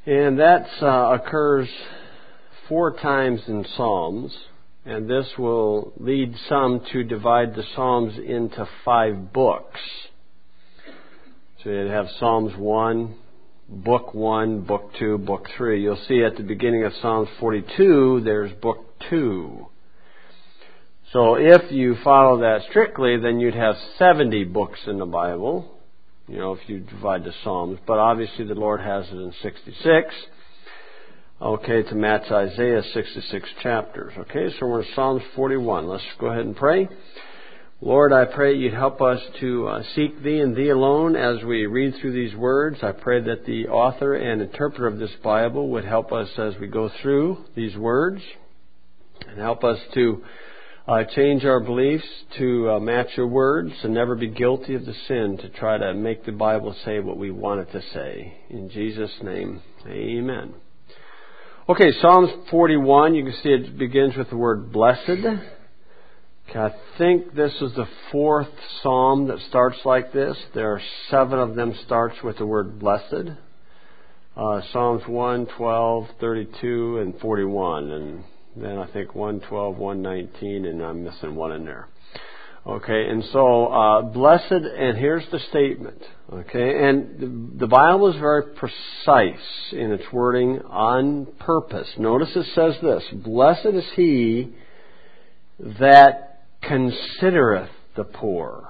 And that occurs 4 times in Psalms, and this will lead some to divide the Psalms into 5 books. So you'd have Psalms 1, Book 1, Book 2, Book 3. You'll see at the beginning of Psalms 42, there's Book 2. So if you follow that strictly, then you'd have 70 books in the Bible, if you divide the Psalms. But obviously the Lord has it in 66. Okay, to match Isaiah's 66 chapters. Okay, so we're in Psalms 41. Let's go ahead and pray. Lord, I pray you'd help us to seek Thee and Thee alone as we read through these words. I pray that the author and interpreter of this Bible would help us as we go through these words and help us to change our beliefs to match your words and never be guilty of the sin to try to make the Bible say what we want it to say. In Jesus' name, amen. Okay, Psalms 41, you can see it begins with the word blessed. Okay, I think this is the 4th psalm that starts like this. There are 7 of them starts with the word blessed. Psalms 1, 12, 32, and 41. And then I think 112, 119, and I'm missing one in there. Okay, and so blessed, and here's the statement. Okay, and the Bible is very precise in its wording on purpose. Notice it says this: blessed is he that considereth the poor.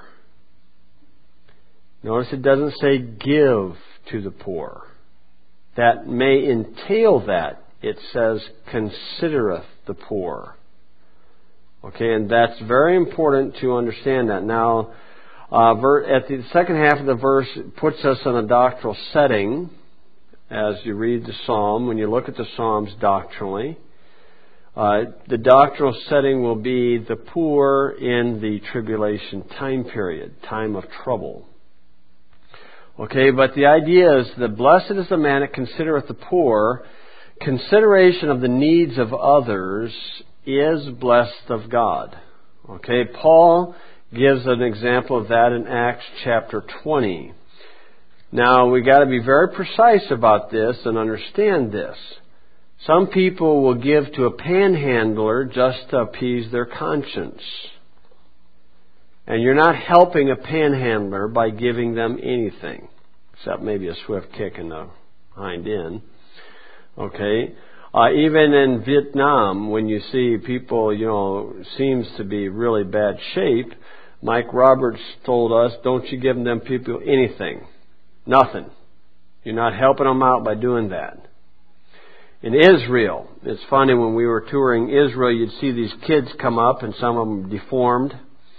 Notice it doesn't say give to the poor. That may entail that. It says considereth the poor. Okay, and that's very important to understand that. Now, at the second half of the verse, it puts us in a doctrinal setting as you read the psalm. When you look at the psalms doctrinally, the doctrinal setting will be the poor in the tribulation time period, time of trouble. Okay, but the idea is that blessed is the man that considereth the poor. Consideration of the needs of others is blessed of God. Okay, Paul gives an example of that in Acts chapter 20. Now, we got to be very precise about this and understand this. Some people will give to a panhandler just to appease their conscience. And you're not helping a panhandler by giving them anything, except maybe a swift kick in the hind end. Okay? Even in Vietnam, when you see people, seems to be really bad shape, Mike Roberts told us, don't you give them people anything. Nothing. You're not helping them out by doing that. In Israel, it's funny, when we were touring Israel, you'd see these kids come up, and some of them deformed.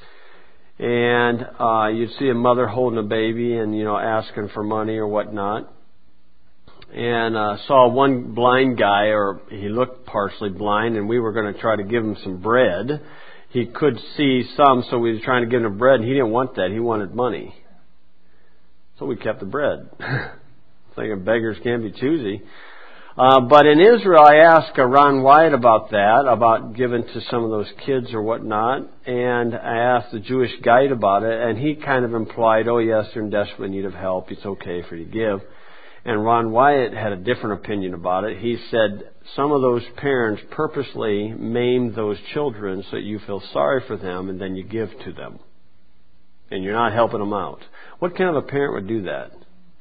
And you'd see a mother holding a baby and, asking for money or whatnot. And saw one blind guy, or he looked partially blind, and we were going to try to give him some bread. He could see some, so we were trying to give him bread, and he didn't want that. He wanted money. So we kept the bread. Thinking beggars can't be choosy. But in Israel, I asked Ron Wyatt about that, about giving to some of those kids or whatnot. And I asked the Jewish guide about it, and he kind of implied, oh yes, they're in desperate need of help. It's okay for you to give. And Ron Wyatt had a different opinion about it. He said some of those parents purposely maim those children so that you feel sorry for them, and then you give to them. And you're not helping them out. What kind of a parent would do that?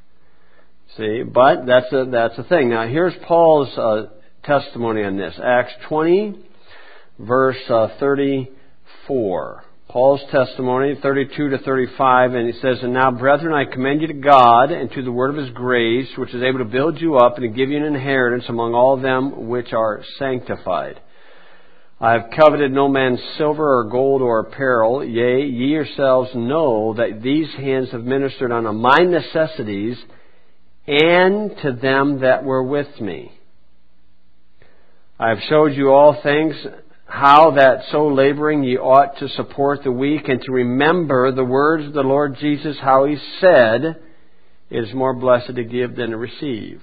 See, but that's a thing. Now, here's Paul's testimony on this. Acts 20, verse 34. Paul's testimony, 32 to 35, and he says, and now, brethren, I commend you to God and to the word of His grace, which is able to build you up and to give you an inheritance among all them which are sanctified. I have coveted no man's silver or gold or apparel. Yea, ye yourselves know that these hands have ministered unto my necessities and to them that were with me. I have showed you all things, how that so laboring ye ought to support the weak, and to remember the words of the Lord Jesus, how He said, it is more blessed to give than to receive.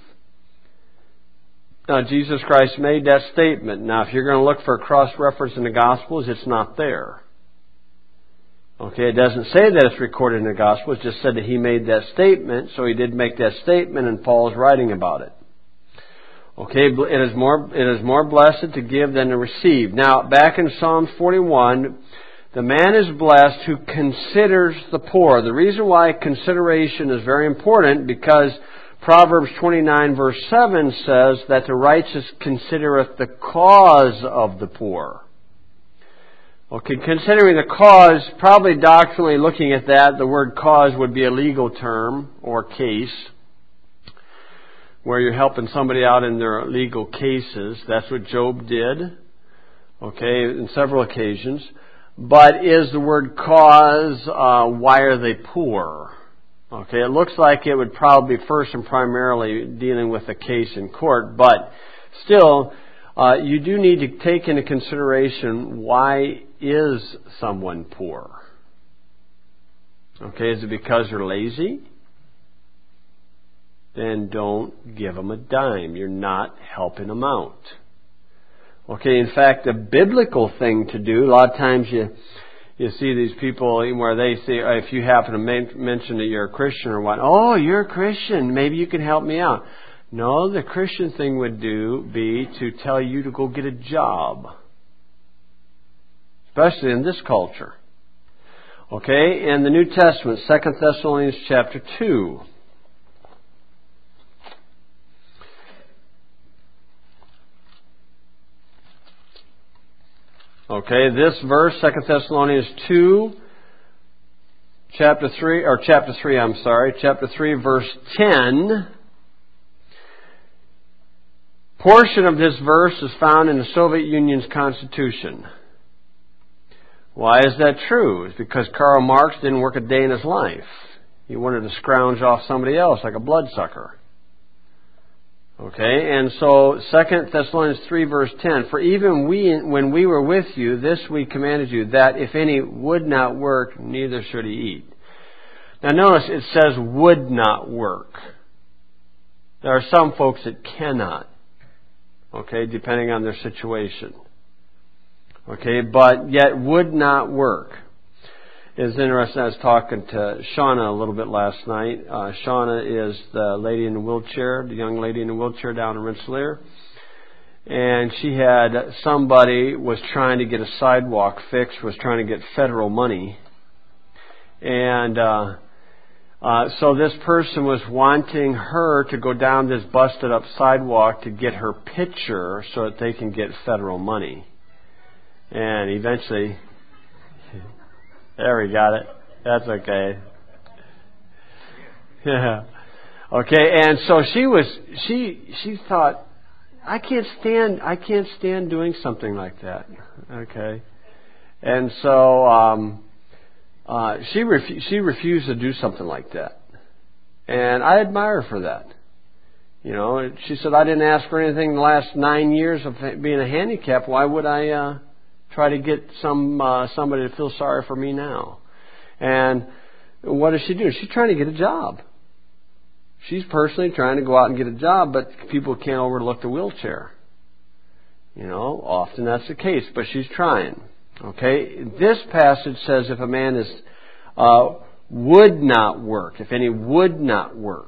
Now, Jesus Christ made that statement. Now, if you're going to look for a cross-reference in the Gospels, it's not there. Okay, it doesn't say that it's recorded in the Gospels. It just said that He made that statement, so He did make that statement, and Paul's writing about it. Okay, it is more blessed to give than to receive. Now, back in Psalm 41, the man is blessed who considers the poor. The reason why consideration is very important, because Proverbs 29 verse 7 says that the righteous considereth the cause of the poor. Okay, considering the cause, probably doctrinally looking at that, the word cause would be a legal term or case, where you're helping somebody out in their legal cases. That's what Job did, okay, in several occasions. But is the word cause, why are they poor? Okay, it looks like it would probably be first and primarily dealing with a case in court, but still, you do need to take into consideration, why is someone poor? Okay, is it because they're lazy? Then don't give them a dime. You're not helping them out. Okay, in fact, the biblical thing to do, a lot of times you see these people where they say, if you happen to mention that you're a Christian or what, oh, you're a Christian, maybe you can help me out. No, the Christian thing would be to tell you to go get a job. Especially in this culture. Okay, in the New Testament, 2 Thessalonians chapter 2. Okay, this verse, 2 Thessalonians 2, chapter 3, verse 10. Portion of this verse is found in the Soviet Union's Constitution. Why is that true? It's because Karl Marx didn't work a day in his life. He wanted to scrounge off somebody else like a bloodsucker. Okay, and so 2 Thessalonians 3 verse 10, for even when we were with you, this we commanded you, that if any would not work, neither should he eat. Now notice it says would not work. There are some folks that cannot, okay, depending on their situation. Okay, but yet would not work. It's interesting. I was talking to Shauna a little bit last night. Shauna is the lady in the wheelchair, the young lady in the wheelchair down in Rensselaer. And she had somebody was trying to get a sidewalk fixed, was trying to get federal money. And so this person was wanting her to go down this busted up sidewalk to get her picture so that they can get federal money. And eventually, there we got it. That's okay. Yeah. Okay, and so she thought, I can't stand doing something like that. Okay. And so she refused to do something like that. And I admire her for that. You know, she said, I didn't ask for anything in the last 9 years of being a handicap. Why would I try to get somebody to feel sorry for me now? And what does she do? She's trying to get a job. She's personally trying to go out and get a job, but people can't overlook the wheelchair. You know, often that's the case, but she's trying. Okay, this passage says if a man is would not work, if any would not work.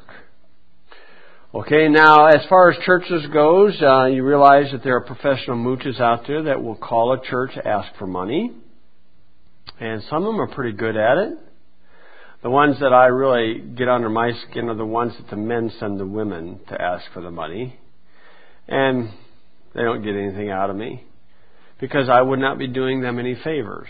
Okay, now as far as churches goes, you realize that there are professional mooches out there that will call a church, ask for money. And some of them are pretty good at it. The ones that I really get under my skin are the ones that the men send the women to ask for the money. And they don't get anything out of me, because I would not be doing them any favors.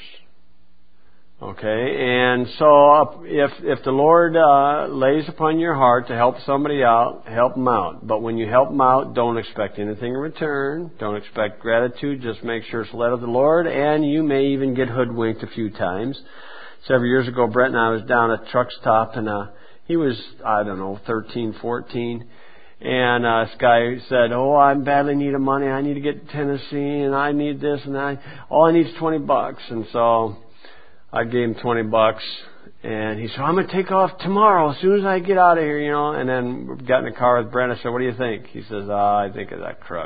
Okay, and so if the Lord lays upon your heart to help somebody out, help them out. But when you help them out, don't expect anything in return. Don't expect gratitude. Just make sure it's led of the Lord, and you may even get hoodwinked a few times. Several years ago, Brett and I was down at truck stop, and he was, 13, 14. And this guy said, oh, I badly need money. I need to get to Tennessee, and I need this, and all I need is $20. And so I gave him $20, and he said, I'm going to take off tomorrow as soon as I get out of here, you know. And then we got in the car with Brent. I said, what do you think? He says, I think of that crook.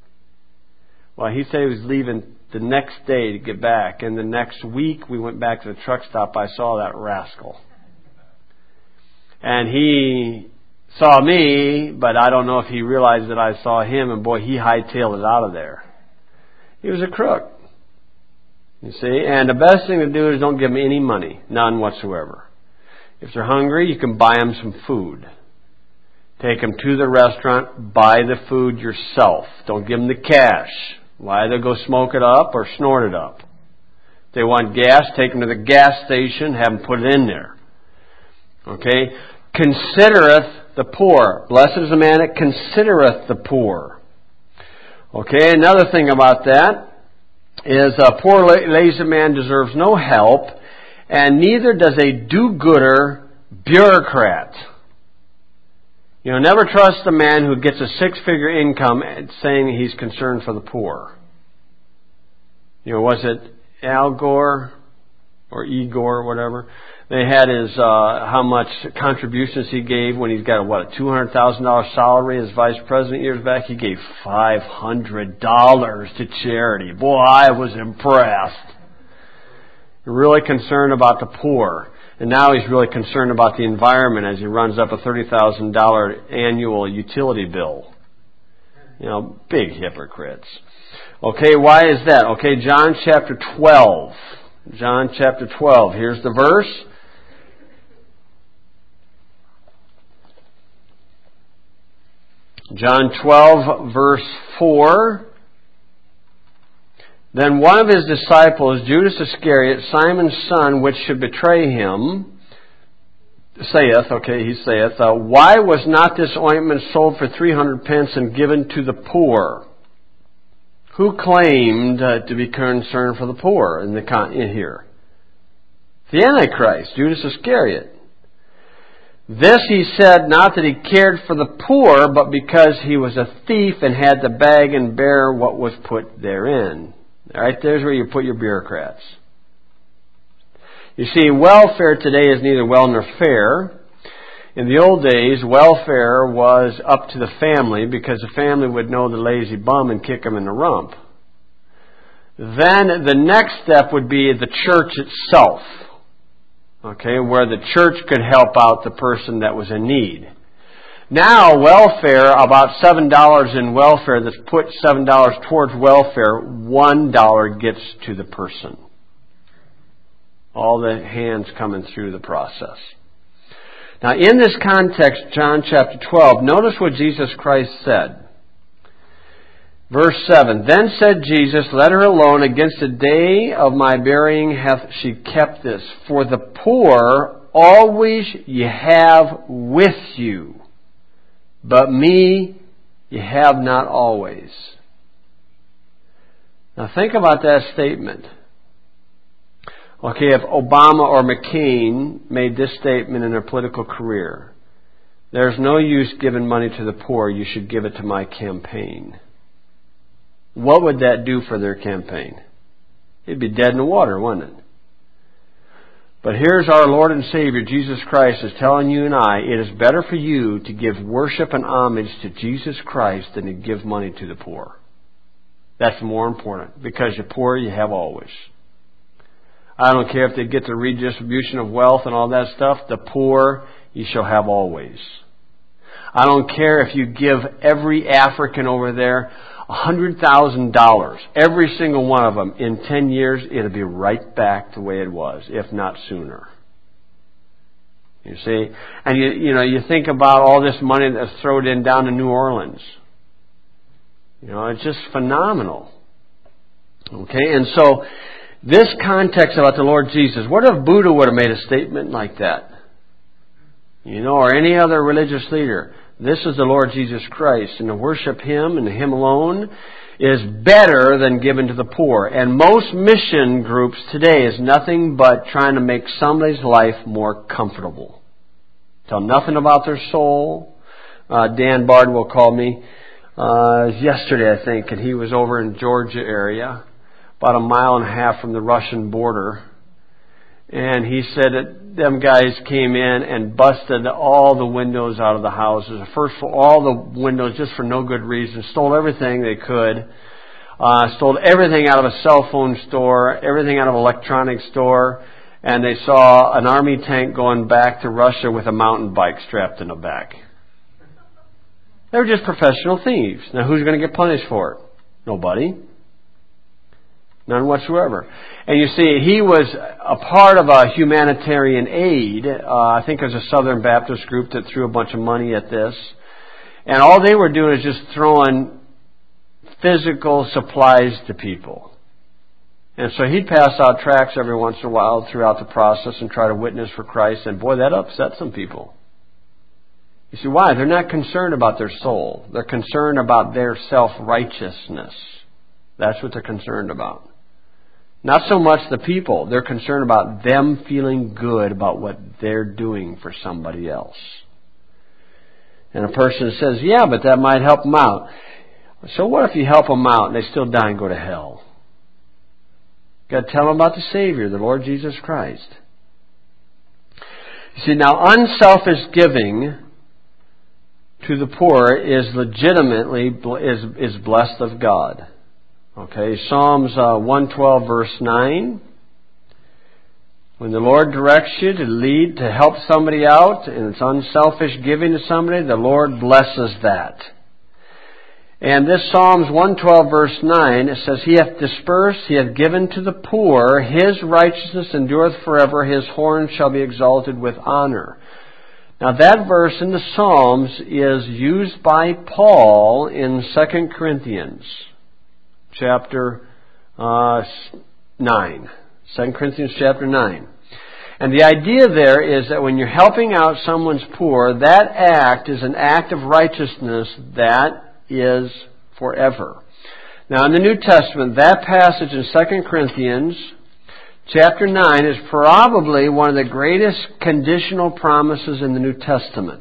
Well, he said he was leaving the next day to get back. And the next week we went back to the truck stop. I saw that rascal. And he saw me, but I don't know if he realized that I saw him, and boy, he hightailed it out of there. He was a crook. You see? And the best thing to do is don't give them any money. None whatsoever. If they're hungry, you can buy them some food. Take them to the restaurant, buy the food yourself. Don't give them the cash. Either go smoke it up or snort it up. If they want gas, take them to the gas station, have them put it in there. Okay? Considereth the poor. Blessed is the man that considereth the poor. Okay, another thing about that is a poor lazy man deserves no help, and neither does a do-gooder bureaucrat. You know, never trust a man who gets a six-figure income saying he's concerned for the poor. You know, was it Al Gore or Igor or whatever? They had his how much contributions he gave when he's got a $200,000 salary as vice president years back. He gave $500 to charity. Boy, I was impressed. Really concerned about the poor. And now he's really concerned about the environment as he runs up a $30,000 annual utility bill. You know, big hypocrites. Okay, why is that? Okay, John chapter 12. John chapter 12. Here's the verse. John 12, verse 4. Then one of his disciples, Judas Iscariot, Simon's son, which should betray him, saith, why was not this ointment sold for 300 pence and given to the poor? Who claimed to be concerned for the poor in here? The Antichrist, Judas Iscariot. This he said not that he cared for the poor, but because he was a thief and had to bag and bear what was put therein. All right, there's where you put your bureaucrats. You see, welfare today is neither well nor fair. In the old days, welfare was up to the family because the family would know the lazy bum and kick him in the rump. Then the next step would be the church itself. Okay, where the church could help out the person that was in need. Now, welfare, about $7 in welfare, that's put $7 towards welfare, $1 gets to the person. All the hands coming through the process. Now, in this context, John chapter 12, notice what Jesus Christ said. Verse 7, Then said Jesus, Let her alone, against the day of my burying hath she kept this. For the poor always ye have with you, but me ye have not always. Now think about that statement. Okay, if Obama or McCain made this statement in their political career, there's no use giving money to the poor, you should give it to my campaign. What would that do for their campaign? It'd be dead in the water, wouldn't it? But here's our Lord and Savior, Jesus Christ, is telling you and I, it is better for you to give worship and homage to Jesus Christ than to give money to the poor. That's more important, because the poor you have always. I don't care if they get the redistribution of wealth and all that stuff, the poor you shall have always. I don't care if you give every African over there $100,000, every single one of them, in 10 years, it'll be right back the way it was, if not sooner. You see? And you think about all this money that's thrown in down to New Orleans. You know, it's just phenomenal. Okay, and so this context about the Lord Jesus, what if Buddha would have made a statement like that? You know, or any other religious leader. This is the Lord Jesus Christ, and to worship Him and Him alone is better than giving to the poor. And most mission groups today is nothing but trying to make somebody's life more comfortable. Tell nothing about their soul. Dan Bardwell called me yesterday, I think, and he was over in Georgia area, about 1.5 miles from the Russian border. And he said that them guys came in and busted all the windows out of the houses. First of all the windows just for no good reason. Stole everything they could. Stole everything out of a cell phone store, everything out of an electronics store. And they saw an army tank going back to Russia with a mountain bike strapped in the back. They were just professional thieves. Now who's going to get punished for it? Nobody. None whatsoever. And you see, he was a part of a humanitarian aid. I think it was a Southern Baptist group that threw a bunch of money at this. And all they were doing is just throwing physical supplies to people. And so he'd pass out tracts every once in a while throughout the process and try to witness for Christ. And boy, that upset some people. You see, why? They're not concerned about their soul. They're concerned about their self-righteousness. That's what they're concerned about. Not so much the people. They're concerned about them feeling good about what they're doing for somebody else. And a person says, yeah, but that might help them out. So what if you help them out and they still die and go to hell? You've got to tell them about the Savior, the Lord Jesus Christ. You see, now unselfish giving to the poor is legitimately is blessed of God. Okay, Psalms 112 verse 9. When the Lord directs you to lead, to help somebody out, and it's unselfish giving to somebody, the Lord blesses that. And this Psalms 112 verse 9, it says, He hath dispersed, He hath given to the poor, His righteousness endureth forever, His horn shall be exalted with honor. Now that verse in the Psalms is used by Paul in 2 Corinthians chapter 9. 2 Corinthians chapter 9. And the idea there is that when you're helping out someone's poor, that act is an act of righteousness that is forever. Now in the New Testament, that passage in 2 Corinthians chapter 9 is probably one of the greatest conditional promises in the New Testament.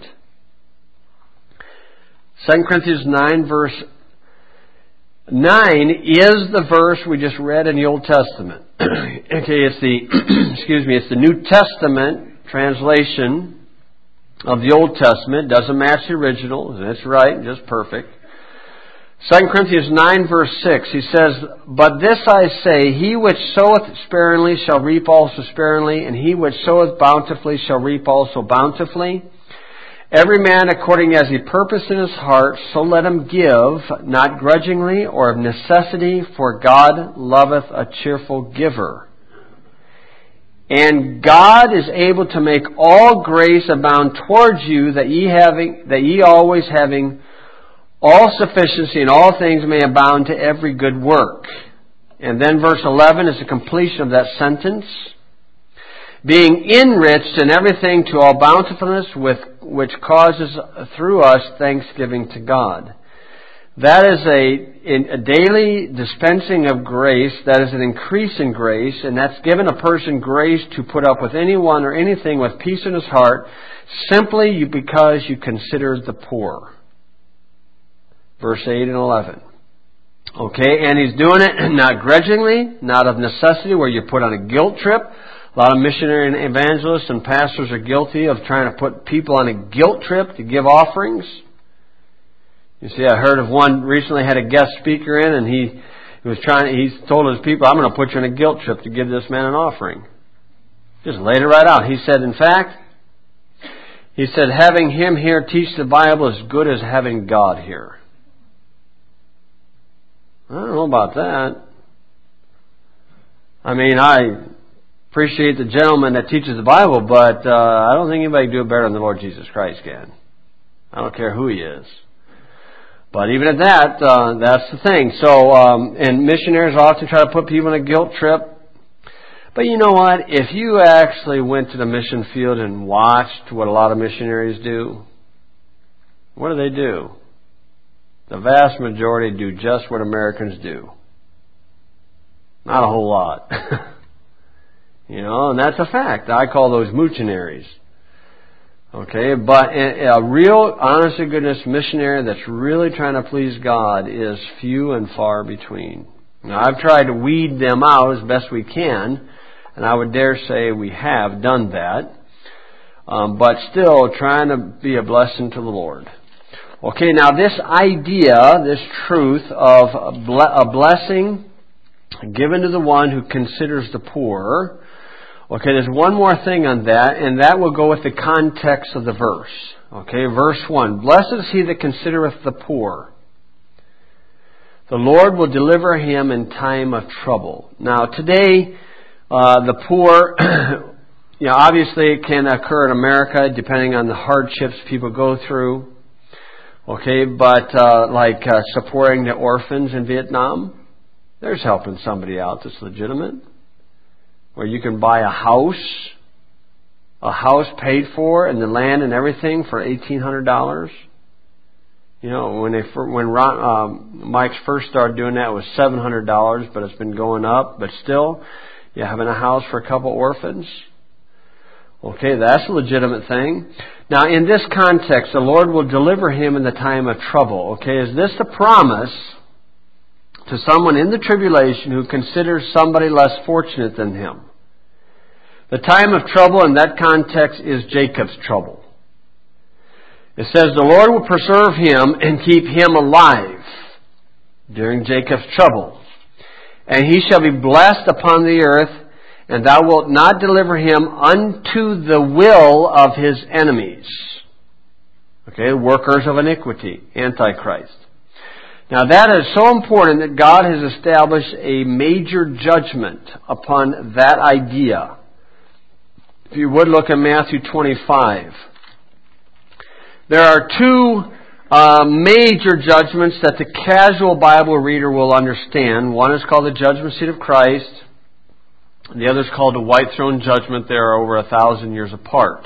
2 Corinthians 9 verse 9 is the verse we just read in the Old Testament. Okay, it's the New Testament translation of the Old Testament. It doesn't match the original. That's right, just perfect. 2 Corinthians 9 verse 6, he says, But this I say, he which soweth sparingly shall reap also sparingly, and he which soweth bountifully shall reap also bountifully. Every man according as he purposed in his heart, so let him give, not grudgingly or of necessity, for God loveth a cheerful giver. And God is able to make all grace abound towards you, that ye always having all sufficiency in all things may abound to every good work. And then verse 11 is the completion of that sentence. Being enriched in everything to all bountifulness, which causes through us thanksgiving to God. That is a daily dispensing of grace. That is an increase in grace, and that's given a person grace to put up with anyone or anything with peace in his heart, simply because you consider the poor. Verse 8 and 11. Okay, and he's doing it not grudgingly, not of necessity, where you're put on a guilt trip. A lot of missionary and evangelists and pastors are guilty of trying to put people on a guilt trip to give offerings. You see, I heard of one recently had a guest speaker in, and he told his people, I'm going to put you on a guilt trip to give this man an offering. Just laid it right out. He said, in fact, having him here teach the Bible is good as having God here. I don't know about that. I mean, I appreciate the gentleman that teaches the Bible, but I don't think anybody can do it better than the Lord Jesus Christ can. I don't care who he is. But even at that, that's the thing. So, and missionaries often try to put people in a guilt trip. But you know what? If you actually went to the mission field and watched what a lot of missionaries do, what do? The vast majority do just what Americans do. Not a whole lot. And that's a fact. I call those moochinaries. Okay, but a real, honest to goodness missionary that's really trying to please God is few and far between. Now, I've tried to weed them out as best we can, and I would dare say we have done that, but still trying to be a blessing to the Lord. Okay, now this idea, this truth of a blessing given to the one who considers the poor, Okay, there's one more thing on that, and that will go with the context of the verse. Okay, verse 1. Blessed is he that considereth the poor. The Lord will deliver him in time of trouble. Now, today, the poor, obviously it can occur in America depending on the hardships people go through. Okay, but supporting the orphans in Vietnam, there's helping somebody out that's legitimate. Where you can buy a house paid for, and the land and everything for $1,800. When Mike's first started doing that, it was $700, but it's been going up. But still, you're having a house for a couple orphans. Okay, that's a legitimate thing. Now, in this context, the Lord will deliver him in the time of trouble. Okay, is this the promise to someone in the tribulation who considers somebody less fortunate than him? The time of trouble in that context is Jacob's trouble. It says, the Lord will preserve him and keep him alive during Jacob's trouble. And he shall be blessed upon the earth, and thou wilt not deliver him unto the will of his enemies. Okay, workers of iniquity, Antichrist. Now that is so important that God has established a major judgment upon that idea. If you would look at Matthew 25. There are two major judgments that the casual Bible reader will understand. One is called the judgment seat of Christ. The other is called the white throne judgment. They are over 1,000 years apart.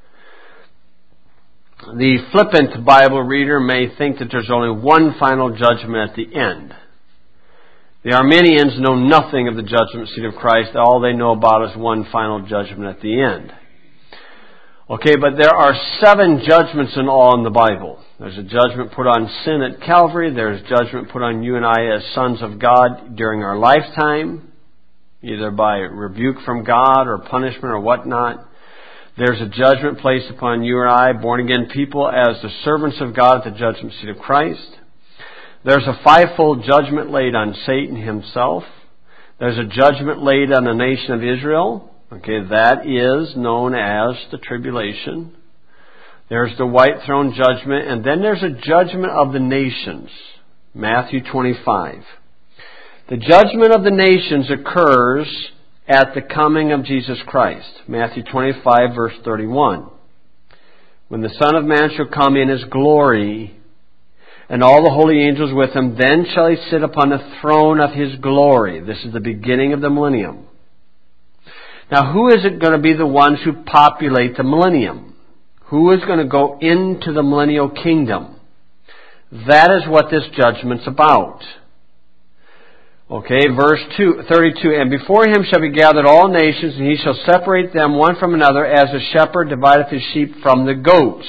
The flippant Bible reader may think that there's only one final judgment at the end. The Arminians know nothing of the judgment seat of Christ. All they know about is one final judgment at the end. Okay, but there are 7 judgments in all in the Bible. There's a judgment put on sin at Calvary. There's judgment put on you and I as sons of God during our lifetime, either by rebuke from God or punishment or whatnot. There's a judgment placed upon you and I, born-again people, as the servants of God at the judgment seat of Christ. There's a 5-fold judgment laid on Satan himself. There's a judgment laid on the nation of Israel. Okay, that is known as the tribulation. There's the white throne judgment, and then there's a judgment of the nations. Matthew 25. The judgment of the nations occurs at the coming of Jesus Christ. Matthew 25, verse 31. When the Son of Man shall come in his glory, and all the holy angels with him, then shall he sit upon the throne of his glory. This is the beginning of the millennium. Now, who is it going to be the ones who populate the millennium? Who is going to go into the millennial kingdom? That is what this judgment's about. Okay, verse 32. And before him shall be gathered all nations, and he shall separate them one from another, as a shepherd divideth his sheep from the goats.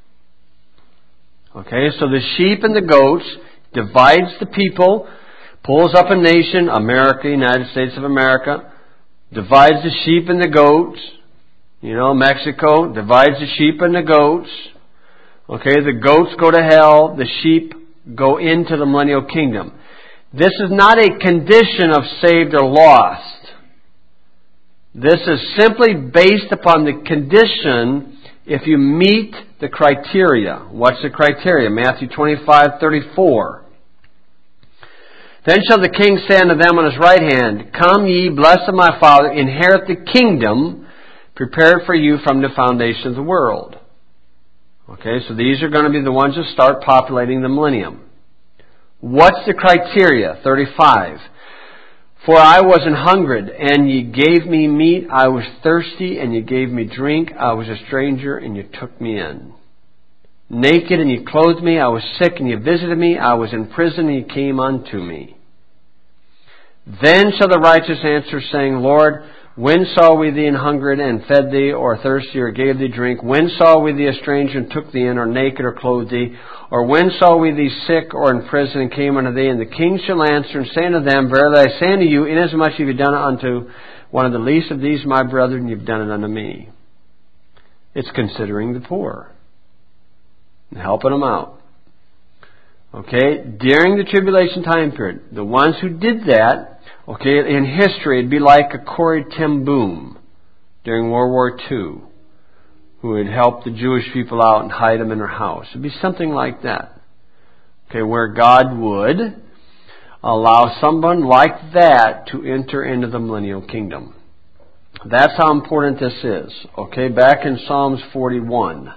Okay, so the sheep and the goats divides the people, pulls up a nation, America, United States of America, divides the sheep and the goats. Mexico divides the sheep and the goats. Okay, the goats go to hell, the sheep go into the millennial kingdom. This is not a condition of saved or lost. This is simply based upon the condition if you meet the criteria. What's the criteria? Matthew 25:34. Then shall the king say unto them on his right hand, Come ye, blessed of my Father, inherit the kingdom prepared for you from the foundation of the world. Okay, so these are going to be the ones that start populating the millennium. What's the criteria? 35. For I was an hungered, and ye gave me meat. I was thirsty, and ye gave me drink. I was a stranger, and ye took me in. Naked, and ye clothed me. I was sick, and ye visited me. I was in prison, and ye came unto me. Then shall the righteous answer, saying, Lord, when saw we thee an hungered, and fed thee, or thirsty, or gave thee drink? When saw we thee a stranger, and took thee in, or naked, or clothed thee? Or when saw we thee sick, or in prison, and came unto thee? And the king shall answer, and say unto them, Verily I say unto you, inasmuch as ye have done it unto one of the least of these my brethren, ye have done it unto me. It's considering the poor and helping them out. Okay, during the tribulation time period, the ones who did that, okay, in history, it'd be like a Corrie ten Boom. during World War II who would help the Jewish people out and hide them in their house. It would be something like that. Okay, where God would allow someone like that to enter into the millennial kingdom. That's how important this is. Okay, back in Psalms 41.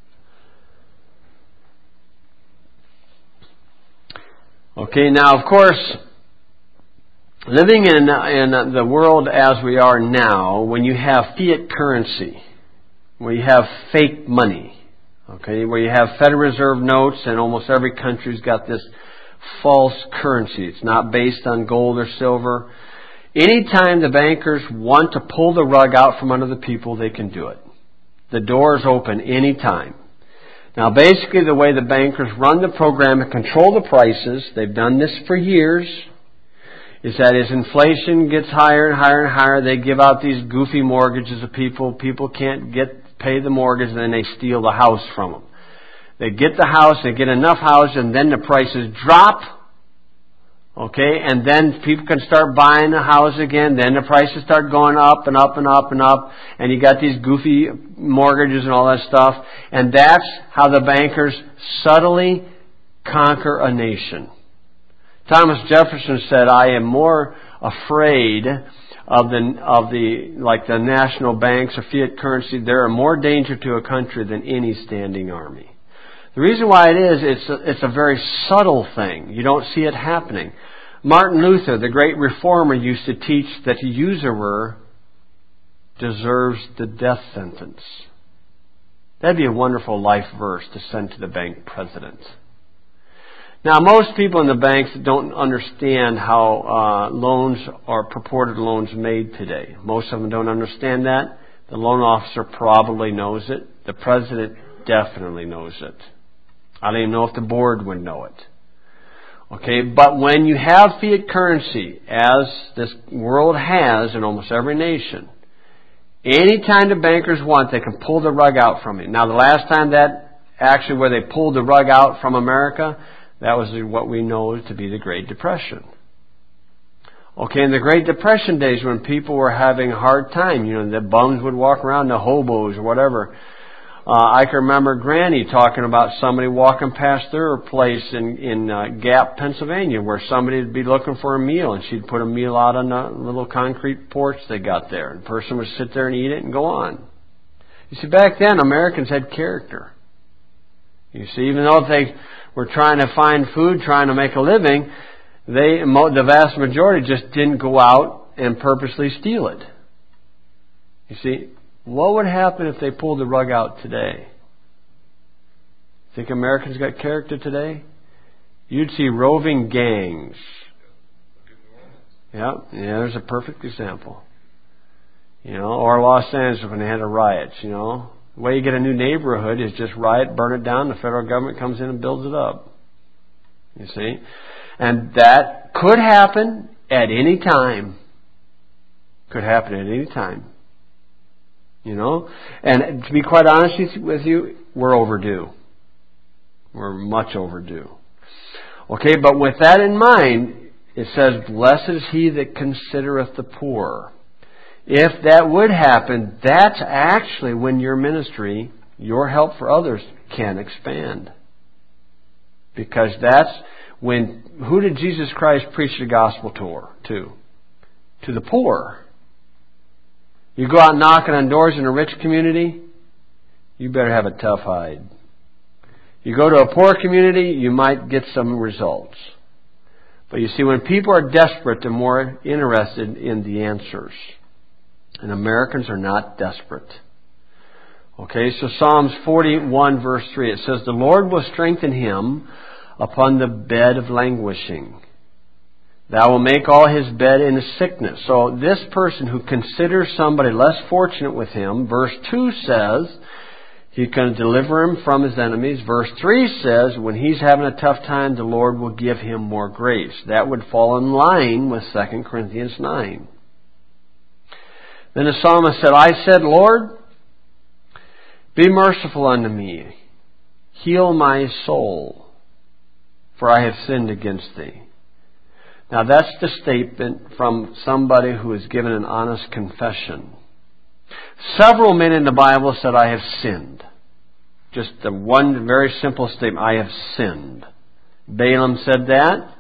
Okay, now of course, living in the world as we are now, when you have fiat currency, where you have fake money, okay, where you have Federal Reserve notes, and almost every country's got this false currency. It's not based on gold or silver. Anytime the bankers want to pull the rug out from under the people, they can do it. The door is open anytime. Now basically the way the bankers run the program and control the prices, they've done this for years, is that as inflation gets higher and higher and higher, they give out these goofy mortgages to people. People can't pay the mortgage, and then they steal the house from them. They get the house, they get enough house, and then the prices drop. Okay, and then people can start buying the house again. Then the prices start going up and up and up and up. And you got these goofy mortgages and all that stuff. And that's how the bankers subtly conquer a Thomas Jefferson said, "I am more afraid of the national banks or fiat currency. They're a more danger to a country than any standing army." The reason why it is, it's a very subtle thing. You don't see it happening. Martin Luther, the great reformer, used to teach that the usurer deserves the death sentence. That'd be a wonderful life verse to send to the bank president. Now, most people in the banks don't understand how loans or purported loans made today. Most of them don't understand that. The loan officer probably knows it. The president definitely knows it. I don't even know if the board would know it. Okay, but when you have fiat currency, as this world has in almost every nation, anytime the bankers want, they can pull the rug out from you. Now, the last time where they pulled the rug out from America, that was what we know to be the Great Depression. Okay, in the Great Depression days when people were having a hard time, the bums would walk around, the hobos or whatever. I can remember Granny talking about somebody walking past their place in Gap, Pennsylvania, where somebody would be looking for a meal, and she'd put a meal out on a little concrete porch they got there. And the person would sit there and eat it and go on. You see, back then, Americans had character. You see, even though they were trying to find food, trying to make a living, the vast majority just didn't go out and purposely steal it. You see, what would happen if they pulled the rug out today? Think Americans got character today? You'd see roving gangs. Yeah, there's a perfect example. Or Los Angeles when they had the riots, The way you get a new neighborhood is just riot, burn it down, the federal government comes in and builds it up. You see? And that could happen at any time. Could happen at any time. And to be quite honest with you, we're overdue. We're much overdue. Okay, but with that in mind, it says, "Blessed is he that considereth the poor." If that would happen, that's actually when your ministry, your help for others, can expand. Because that's when, who did Jesus Christ preach the gospel to? To the poor. You go out knocking on doors in a rich community, you better have a tough hide. You go to a poor community, you might get some results. But you see, when people are desperate, they're more interested in the answers. And Americans are not desperate. Okay, so Psalms 41 verse 3, it says, "The Lord will strengthen him upon the bed of languishing. Thou will make all his bed in sickness." So this person who considers somebody less fortunate with him, verse 2 says, He's going to deliver him from his enemies. Verse 3 says, when he's having a tough time, the Lord will give him more grace. That would fall in line with 2 Corinthians 9. Then the psalmist said, "I said, Lord, be merciful unto me. Heal my soul, for I have sinned against thee." Now that's the statement from somebody who has given an honest confession. Several men in the Bible said, I have sinned. Just the one very simple statement, I have sinned. Balaam said that.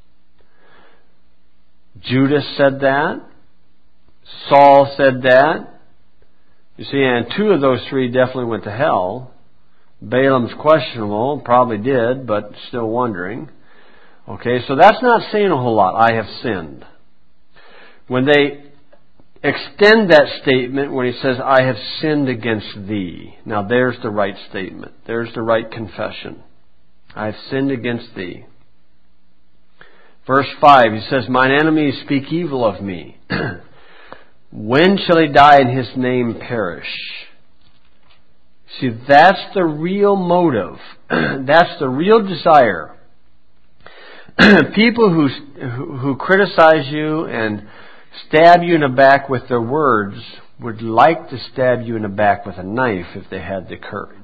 Judas said that. Saul said that. You see, and two of those three definitely went to hell. Balaam's questionable, probably did, but still wondering. Okay, so that's not saying a whole lot. I have sinned. When they extend that statement, when he says, I have sinned against thee. Now there's the right statement. There's the right confession. I have sinned against thee. Verse 5, he says, mine enemies speak evil of me. When shall he die and his name perish? See, that's the real motive. That's the real desire. People who criticize you and stab you in the back with their words would like to stab you in the back with a knife if they had the courage.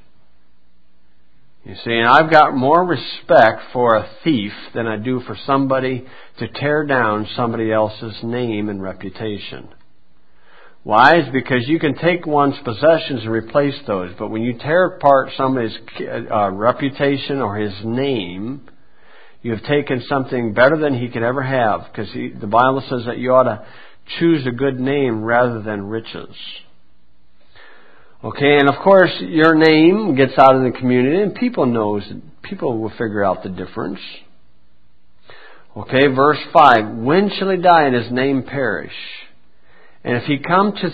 You see, and I've got more respect for a thief than I do for somebody to tear down somebody else's name and reputation. Why? It's because you can take one's possessions and replace those. But when you tear apart somebody's reputation or his name, you have taken something better than he could ever have. Because the Bible says that you ought to choose a good name rather than riches. Okay, and of course your name gets out in the community and people will figure out the difference. Okay, verse 5. When shall he die and his name perish? And if he come to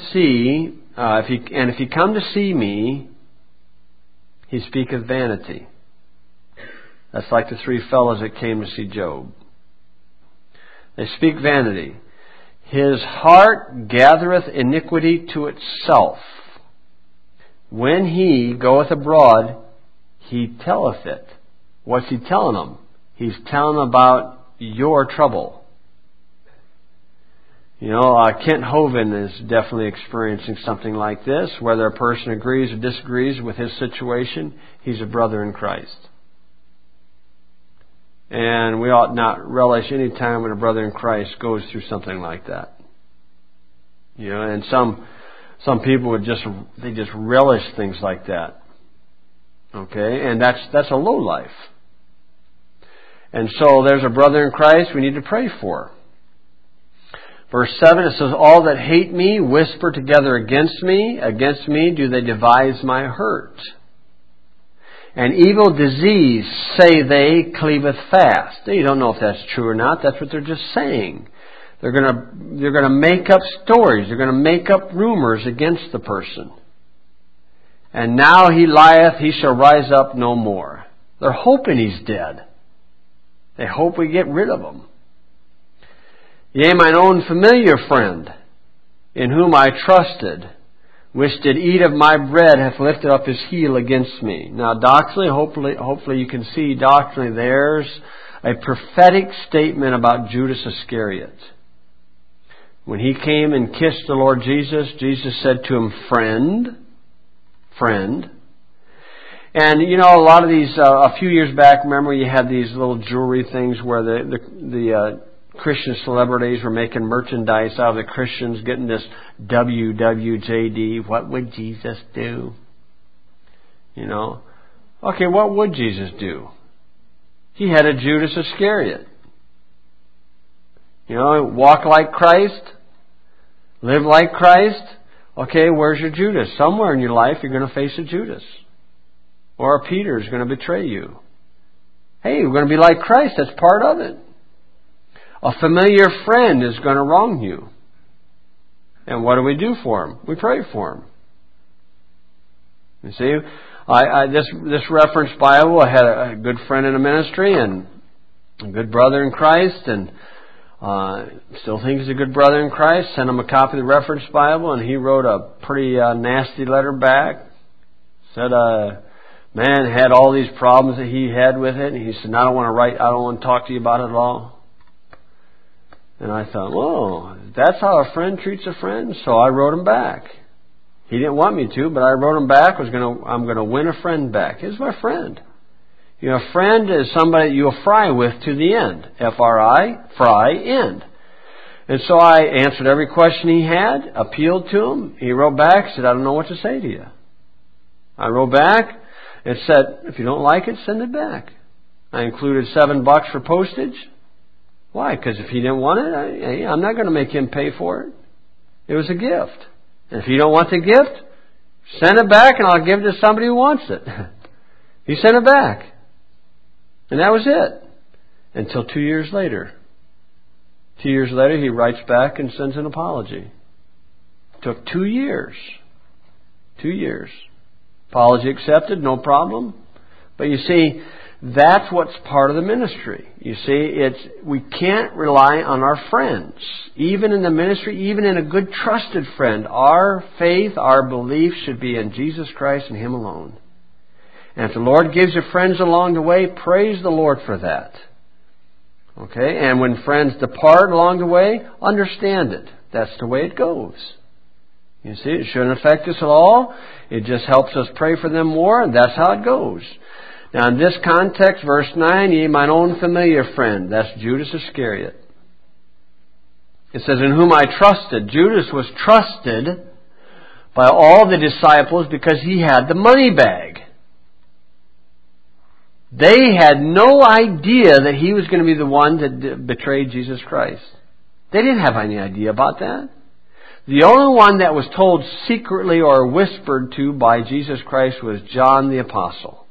see me, he speaketh vanity. That's like the three fellows that came to see Job. They speak vanity. His heart gathereth iniquity to itself. When he goeth abroad, he telleth it. What's he telling them? He's telling them about your trouble. You know, Kent Hovind is definitely experiencing something like this. Whether a person agrees or disagrees with his situation, he's a brother in Christ. And we ought not relish any time when a brother in Christ goes through something like that. You know, and some people would just relish things like that. Okay, and that's a low life. And so there's a brother in Christ we need to pray for. Verse 7, it says, all that hate me whisper together against me. Against me do they devise my hurt. And evil disease, say they, cleaveth fast. You don't know if that's true or not. That's what they're just saying. They're going to make up stories. They're going to make up rumors against the person. And now he lieth, he shall rise up no more. They're hoping he's dead. They hope we get rid of him. Yea, mine own familiar friend, in whom I trusted, which did eat of my bread, hath lifted up his heel against me. Now, doctrinally, hopefully you can see doctrinally there's a prophetic statement about Judas Iscariot. When he came and kissed the Lord Jesus, Jesus said to him, friend. And, you know, a lot of these, a few years back, remember you had these little jewelry things where the Christian celebrities were making merchandise out of the Christians, getting this WWJD, what would Jesus do? You know. Okay, what would Jesus do? He had a Judas Iscariot. You know, walk like Christ, live like Christ. Okay, where's your Judas? Somewhere in your life you're going to face a Judas. Or a Peter is going to betray you. Hey, we're going to be like Christ. That's part of it. A familiar friend is going to wrong you. And what do we do for him? We pray for him. You see, this reference Bible, I had a good friend in the ministry and a good brother in Christ, and still think he's a good brother in Christ. Sent him a copy of the reference Bible, and he wrote a pretty nasty letter back. Said, man had all these problems that he had with it, and he said, I don't want to talk to you about it at all. And I thought, whoa, that's how a friend treats a friend? So I wrote him back. He didn't want me to, but I wrote him back. I'm going to win a friend back. He's my friend. You know, a friend is somebody you'll fry with to the end. F-R-I, fry, end. And so I answered every question he had, appealed to him. He wrote back, said, I don't know what to say to you. I wrote back and said, if you don't like it, send it back. I included $7 for postage. Why? Because if he didn't want it, I'm not going to make him pay for it. It was a gift. And if you don't want the gift, send it back and I'll give it to somebody who wants it. He sent it back. And that was it. Until 2 years later. 2 years later, he writes back and sends an apology. Took 2 years. 2 years. Apology accepted, no problem. But you see, that's what's part of the ministry. You see, we can't rely on our friends. Even in the ministry, even in a good trusted friend, our faith, our belief should be in Jesus Christ and Him alone. And if the Lord gives you friends along the way, praise the Lord for that. Okay? And when friends depart along the way, understand it. That's the way it goes. You see, it shouldn't affect us at all. It just helps us pray for them more, and that's how it goes. Now, in this context, verse 9, ye mine own familiar friend. That's Judas Iscariot. It says, in whom I trusted. Judas was trusted by all the disciples because he had the money bag. They had no idea that he was going to be the one that betrayed Jesus Christ. They didn't have any idea about that. The only one that was told secretly or whispered to by Jesus Christ was John the Apostle.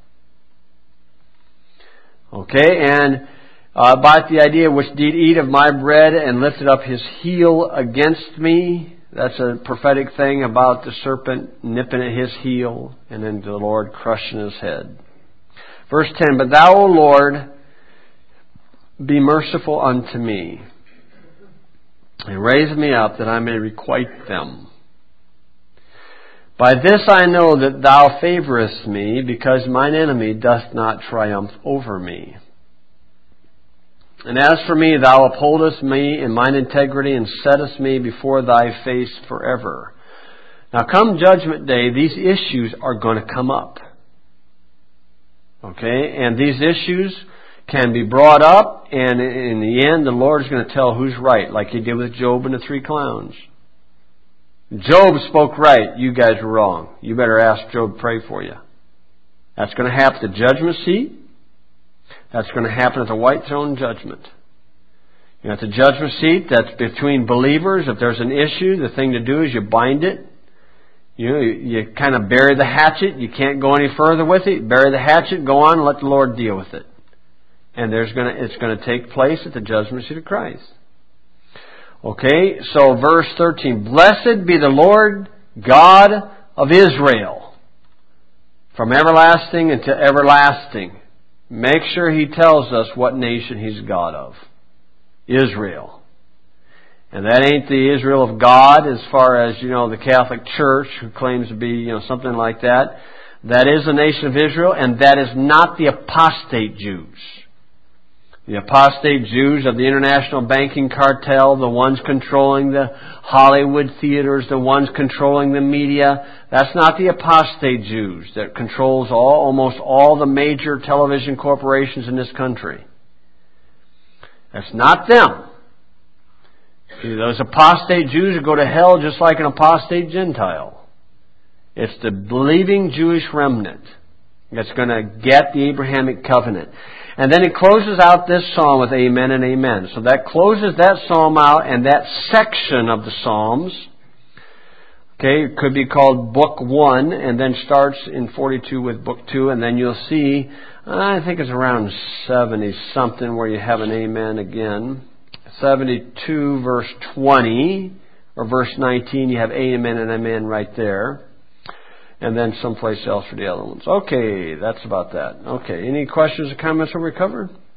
Okay, and about the idea, which did eat of my bread and lifted up his heel against me. That's a prophetic thing about the serpent nipping at his heel and then the Lord crushing his head. Verse 10, but thou, O Lord, be merciful unto me, and raise me up that I may requite them. By this I know that thou favorest me, because mine enemy doth not triumph over me. And as for me, thou upholdest me in mine integrity, and settest me before thy face forever. Now come Judgment Day, these issues are going to come up. Okay, and these issues can be brought up, and in the end, the Lord is going to tell who's right, like He did with Job and the 3 clowns. Job spoke right. You guys were wrong. You better ask Job to pray for you. That's going to happen at the judgment seat. That's going to happen at the white throne judgment. At the judgment seat, that's between believers. If there's an issue, the thing to do is you bind it. You kind of bury the hatchet. You can't go any further with it. Bury the hatchet, go on, and let the Lord deal with it. And it's going to take place at the judgment seat of Christ. Okay, so verse 13. Blessed be the Lord God of Israel, from everlasting unto everlasting. Make sure He tells us what nation He's God of. Israel. And that ain't the Israel of God as far as, the Catholic Church who claims to be, something like that. That is the nation of Israel, and that is not the apostate Jews. The apostate Jews of the international banking cartel, the ones controlling the Hollywood theaters, the ones controlling the media. That's not the apostate Jews that controls almost all the major television corporations in this country. That's not them. See, those apostate Jews will go to hell just like an apostate Gentile. It's the believing Jewish remnant that's going to get the Abrahamic covenant. And then it closes out this psalm with amen and amen. So that closes that psalm out, and that section of the Psalms, okay, it could be called Book 1, and then starts in 42 with Book 2, and then you'll see, I think it's around 70 something where you have an amen again. 72 verse 20, or verse 19, you have amen and amen right there. And then someplace else for the other ones. Okay, that's about that. Okay, any questions or comments on what we covered?